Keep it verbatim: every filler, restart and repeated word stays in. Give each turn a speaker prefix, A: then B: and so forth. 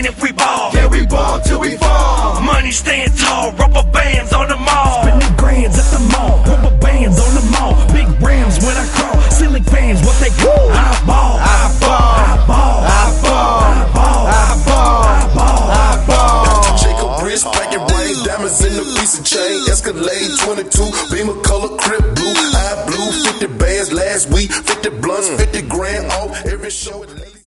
A: chain if we ball.
B: Yeah, we ball till we fall.
A: Money stand tall, rubber bands on the mall.
C: Spending grands at the mall, rubber bands on the mall. Big rims when I crawl, ceiling fans, what they call. I ball,
B: I ball,
C: I ball,
B: I ball,
C: I ball,
B: I ball,
C: I ball,
B: I ball.
D: Jacob wrist, packing rain, diamonds in the piece of chain. Escalade twenty-two, Beamer color, crib blue, eye blue. Fifty bands last week, fifty blunts, fifty grand off every show.